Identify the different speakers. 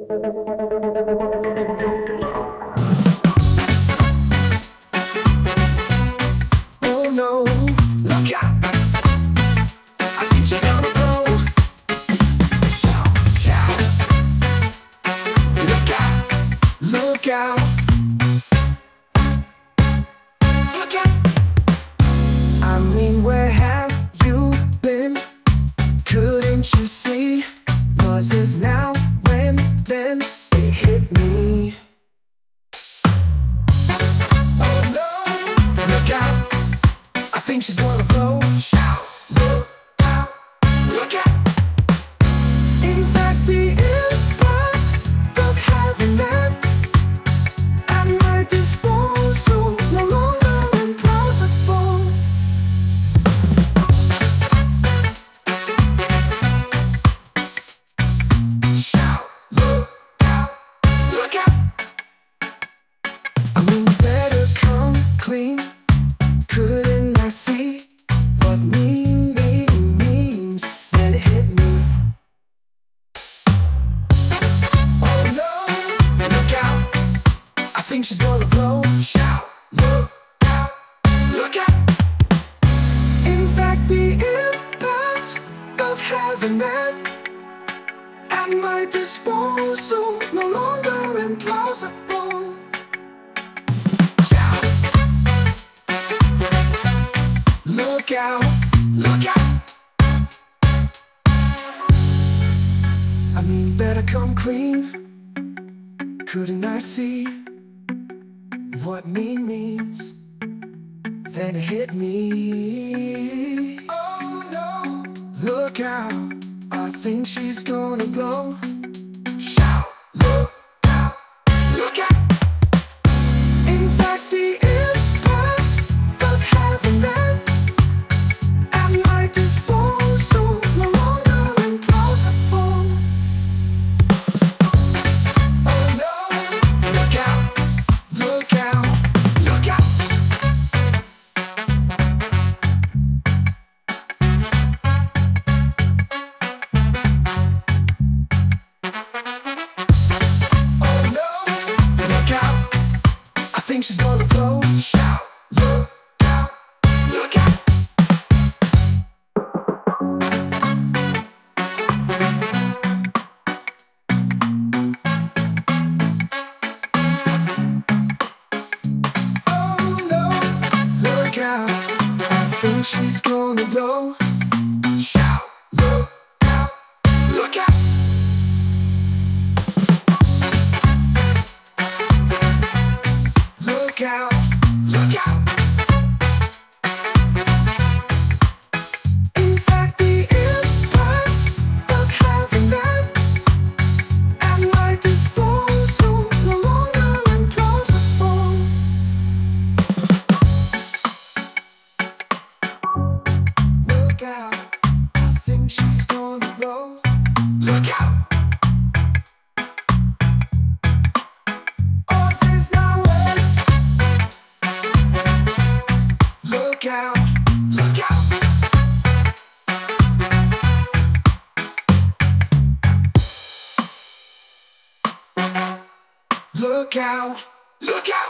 Speaker 1: Oh no, look out! I think she's gonna blow. Shout, shout. Look out, look out. Look out. I mean, where have you been? Couldn't you see? Noises now, when, then it hit me. Oh no, look out! I think she's gonna blow. Shout, look out, look out. In fact, the impact of having that at my disposal no longer implausible. Shout, look out, look out. I mean, better come clean. Couldn't I see what means? Then it hit me. Oh no, look out! I think she's gonna blow. Shout, look out, look out. In fact, the impact of having that at my disposal no longer implausible. Shout, look out, look out. I mean, better come clean. Couldn't I see what means? Then it hit me. Oh no, look out! I think she's gonna blow. Shout, look out, look out. In fact, the impact of having that at my disposal no longer implausible. Oh no, look out, look out, look out. Oh no, look out! I think she's gonna blow. Shout, look out, look out. Oh no, look out! I think she's gonna blow. Shout, look out, look out. Look out, look out. In fact, the impact of having that at my disposal no longer implausible. Look out, I think she's gonna blow. Look out. Ours is now wet. Look out, look out. Look out, look out.